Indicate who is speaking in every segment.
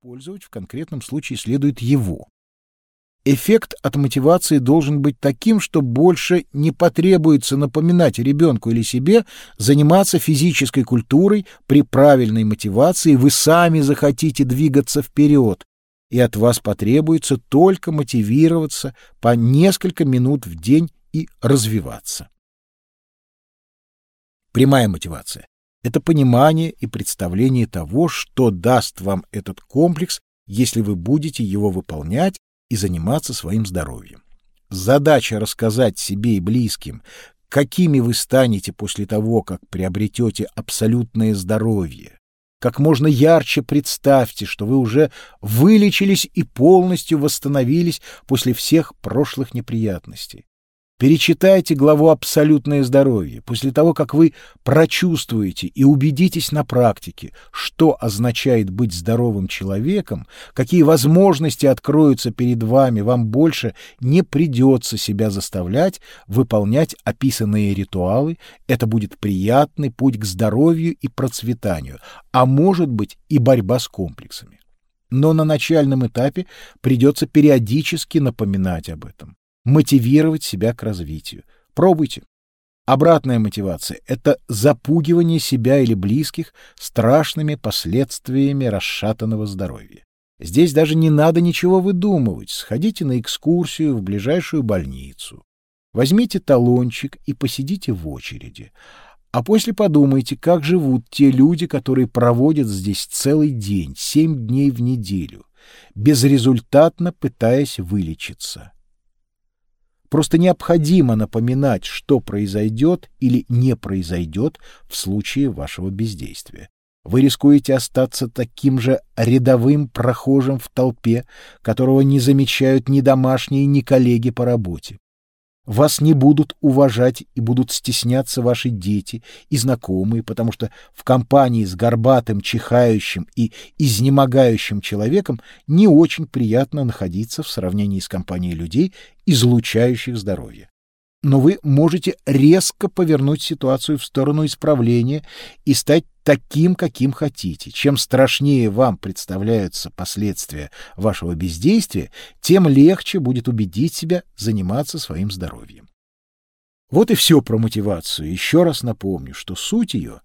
Speaker 1: использовать в конкретном случае следует его. Эффект от мотивации должен быть таким, что больше не потребуется напоминать ребенку или себе заниматься физической культурой. При правильной мотивации вы сами захотите двигаться вперед, и от вас потребуется только мотивироваться по несколько минут в день и развиваться. Прямая мотивация — это понимание и представление того, что даст вам этот комплекс, если вы будете его выполнять и заниматься своим здоровьем. Задача рассказать себе и близким, какими вы станете после того, как приобретете абсолютное здоровье. Как можно ярче представьте, что вы уже вылечились и полностью восстановились после всех прошлых неприятностей. Перечитайте главу «Абсолютное здоровье». После того, как вы прочувствуете и убедитесь на практике, что означает быть здоровым человеком, какие возможности откроются перед вами, вам больше не придется себя заставлять выполнять описанные ритуалы. Это будет приятный путь к здоровью и процветанию, а может быть и борьба с комплексами. Но на начальном этапе придется периодически напоминать об этом. Мотивировать себя к развитию. Пробуйте. Обратная мотивация — это запугивание себя или близких страшными последствиями расшатанного здоровья. Здесь даже не надо ничего выдумывать. Сходите на экскурсию в ближайшую больницу. Возьмите талончик и посидите в очереди. А после подумайте, как живут те люди, которые проводят здесь целый день, 7 дней в неделю, безрезультатно пытаясь вылечиться. Просто необходимо напоминать, что произойдет или не произойдет в случае вашего бездействия. Вы рискуете остаться таким же рядовым прохожим в толпе, которого не замечают ни домашние, ни коллеги по работе. Вас не будут уважать и будут стесняться ваши дети и знакомые, потому что в компании с горбатым, чихающим и изнемогающим человеком не очень приятно находиться в сравнении с компанией людей, излучающих здоровье. Но вы можете резко повернуть ситуацию в сторону исправления и стать таким, каким хотите. Чем страшнее вам представляются последствия вашего бездействия, тем легче будет убедить себя заниматься своим здоровьем. Вот и все про мотивацию. Еще раз напомню, что суть ее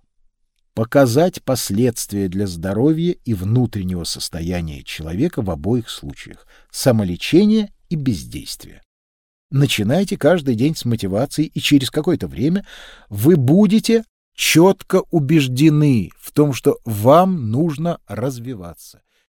Speaker 1: — показать последствия для здоровья и внутреннего состояния человека в обоих случаях — самолечение и бездействие. Начинайте каждый день с мотивации, и через какое-то время вы будете четко убеждены в том, что вам нужно развиваться.